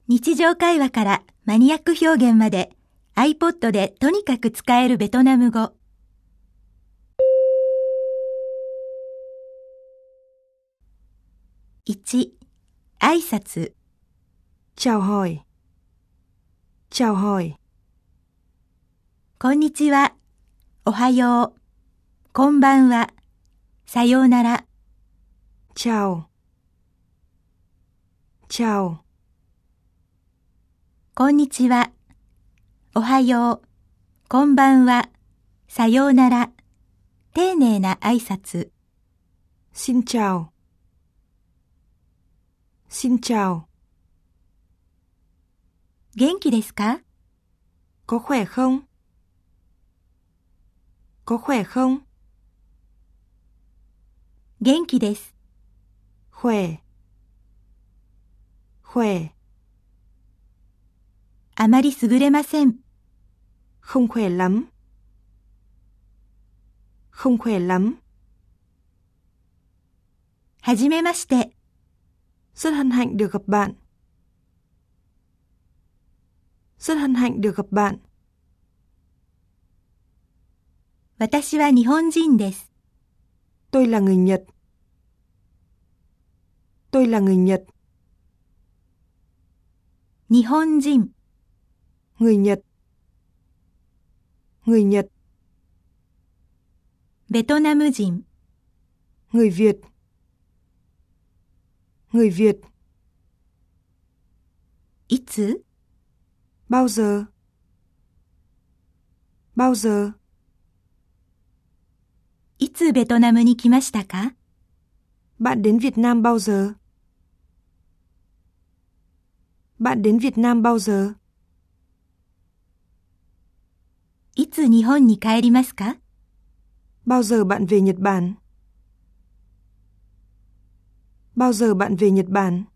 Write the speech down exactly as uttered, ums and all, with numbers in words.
日常会話からマニアック表現まで iPod でとにかく使えるベトナム語。いち、挨拶。 chào hỏi, chào hỏi, こんにちは、おはよう、こんばんは、さようなら。 chào, chào, こんにちは、おはよう、こんばんは、さようなら。丁寧な挨拶。 xin chào, xin chào, 元気ですか？ có khỏe không? Có khỏe không? 元気です。 khỏe, khỏe, あまり優れません。 không khỏe lắm, không khỏe lắm, はじめまして。 rất hân hạnh được gặp bạn, rất hân hạnh được gặp bạn, 私は日本人です。 tôi là người Nhật, tôi là người Nhật, 日本人、 người Nhật, người Nhật, ベトナム人、 người Việt, người Việt, いつ？ bao giờ, bao giờ, いつベトナムに来ましたか？ bạn đến Việt Nam bao giờ? Bạn đến Việt Nam bao giờ? いつ日本に帰りますか？ Bao giờ bạn về Nhật Bản? Bao giờ bạn về Nhật Bản?